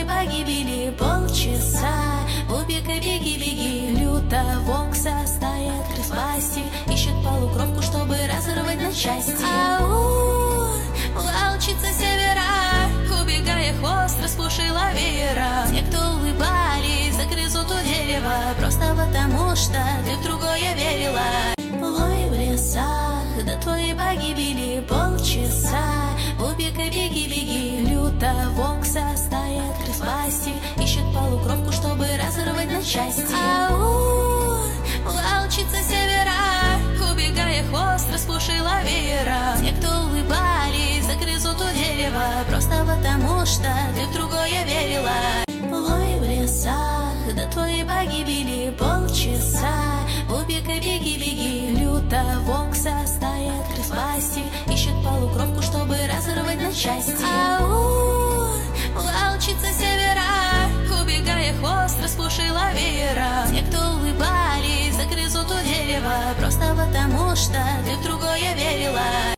погибели полчаса. Бубика, беги, беги, люто Вокса стая крыс пасти ищет полукровку, чтобы разорвать на части. Ау, волчица севера, убегая, хвост распушила веера. Те, кто улыбались, загрызут у дерева, просто потому что ты в другое верила. Лой в лесах, до твоей погибели полчаса. Бубика, беги, беги, люто Вокса стая крыс пасти ищет полукровку, чтобы разорвать на части. Ау, волчица севера, убегая, хвост распушила веера. Те, кто улыбались, загрызут у дерева, просто потому что ты в другое верила. Лой в лесах, до твоей погибели полчаса. Бубика, беги, беги, люто Вокса стая крыс пасти ищет полукровку, чтобы разорвать на части. Ау, волчица севера, убегая, хвост распушила веера. Те, кто улыбались, загрызут у дерева, просто потому что ты в другое верила.